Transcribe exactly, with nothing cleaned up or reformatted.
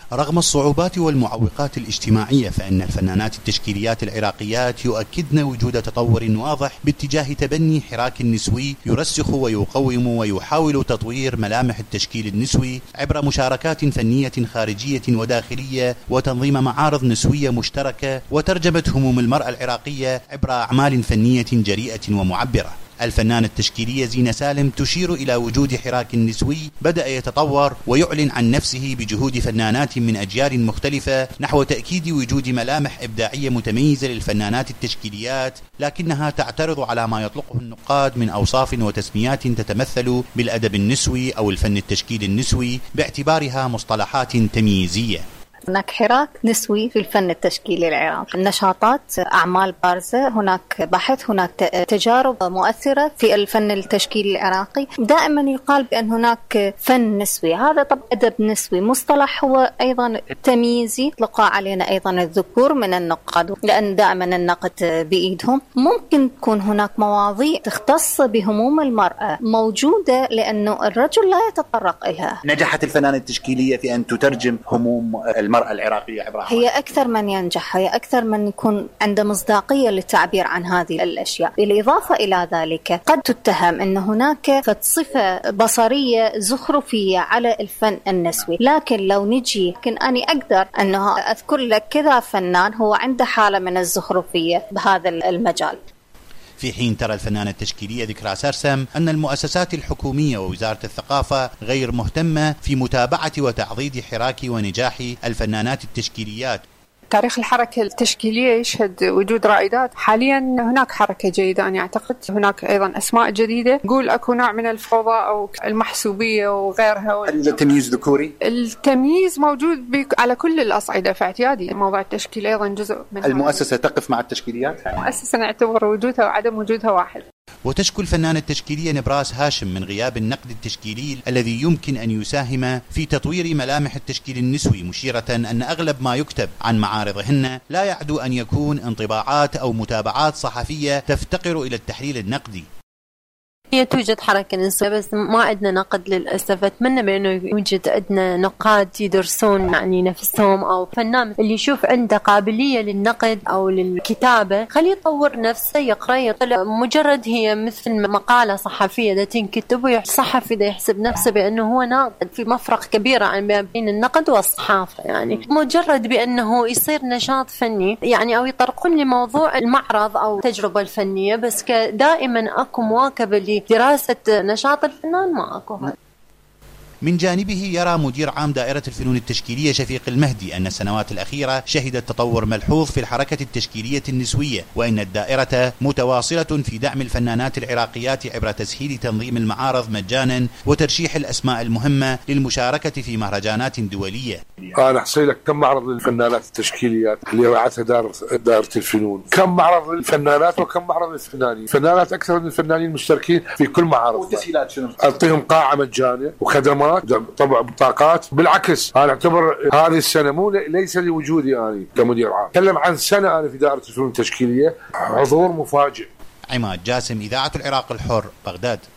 رغم الصعوبات والمعوقات الاجتماعية، فإن الفنانات التشكيليات العراقيات يؤكدن وجود تطور واضح باتجاه تبني حراك نسوي يرسخ ويقوم ويحاول تطوير ملامح التشكيل النسوي عبر مشاركات فنية خارجية وداخلية وتنظيم معارض نسوية مشتركة وترجمة هموم المرأة العراقية عبر أعمال فنية جريئة ومعبرة. الفنانة التشكيلية زينة سالم تشير إلى وجود حراك نسوي بدأ يتطور ويعلن عن نفسه بجهود فنانات من أجيال مختلفة نحو تأكيد وجود ملامح إبداعية متميزة للفنانات التشكيليات، لكنها تعترض على ما يطلقه النقاد من أوصاف وتسميات تتمثل بالأدب النسوي أو الفن التشكيلي النسوي باعتبارها مصطلحات تمييزية. هناك حراك نسوي في الفن التشكيلي العراقي، نشاطات، أعمال بارزة، هناك بحث، هناك تجارب مؤثرة في الفن التشكيلي العراقي. دائما يقال بأن هناك فن نسوي، هذا طبعا أدب نسوي، مصطلح هو أيضا تمييزي يطلق علينا أيضا الذكور من النقاد، لأن دائما النقد بإيدهم. ممكن تكون هناك مواضيع تختص بهموم المرأة موجودة لأنه الرجل لا يتطرق إليها. نجحت الفنانة التشكيلية في أن تترجم هموم المرأة العراقية عبر هي أكثر من ينجح، هي أكثر من يكون عنده مصداقية للتعبير عن هذه الأشياء. بالإضافة إلى ذلك قد تتهم أن هناك صفة بصرية زخرفية على الفن النسوي، لكن لو نجي لكن أنا أقدر أنه أذكر لك كذا فنان هو عنده حالة من الزخرفية بهذا المجال. في حين ترى الفنانة التشكيلية ذكرى سرسم أن المؤسسات الحكومية ووزارة الثقافة غير مهتمة في متابعة وتعضيد حراك ونجاح الفنانات التشكيليات. تاريخ الحركة التشكيلية يشهد وجود رائدات. حاليا هناك حركة جيدة، أنا أعتقد هناك أيضا أسماء جديدة. نقول أكو نوع من الفوضى أو المحسوبية وغيرها. التمييز ذكوري، التمييز موجود على كل الأصعدة في اعتيادي. موضوع التشكيل أيضا جزء من المؤسسة تقف مع التشكيليات. المؤسسة نعتبر وجودها وعدم وجودها واحد. وتشكو الفنانة التشكيلية نبراس هاشم من غياب النقد التشكيلي الذي يمكن أن يساهم في تطوير ملامح التشكيل النسوي، مشيرة أن أغلب ما يكتب عن معارضهن لا يعدو أن يكون انطباعات أو متابعات صحفية تفتقر إلى التحليل النقدي. هي توجد حركة نسوية بس ما عندنا نقد للأسف. أتمنى بأنه يوجد عندنا نقاد يدرسون يعني نفسهم، أو فنان اللي يشوف عنده قابلية للنقد أو للكتابة خليه يطور نفسه، يقرأ يطلع. مجرد هي مثل مقالة صحفية دا تنكتب والصحفي دا يحسب نفسه بأنه هو ناقد. في مفرق كبير عن بين النقد والصحافة. يعني مجرد بأنه يصير نشاط فني يعني أو يطرقون لموضوع المعرض أو التجربة الفنية، بس دائما أكو مواكبة دراسة نشاط الفنان ما أكو. من جانبه يرى مدير عام دائرة الفنون التشكيلية شفيق المهدي أن السنوات الأخيرة شهدت تطور ملحوظ في الحركة التشكيلية النسوية، وأن الدائرة متواصلة في دعم الفنانات العراقيات عبر تسهيل تنظيم المعارض مجانا وترشيح الأسماء المهمة للمشاركة في مهرجانات دولية. أنا أحصي لك كم معرض للفنانات التشكيليات اللي رعتها دائرة دائرة الفنون، كم معرض للفنانات وكم معرض للفنانين. الفنانات أكثر من الفنانين مشتركين في كل معارض. والتسهيلات شنو؟ أعطيهم قاعة مجانية وخدمات، طبع بطاقات. بالعكس أنا أعتبر هذه السنة مو ليس لوجودي أنا كمدير عام، أتكلم عن سنة أنا في دائرة الفنون التشكيلية حضور مفاجئ. عماد جاسم، إذاعة العراق الحر، بغداد.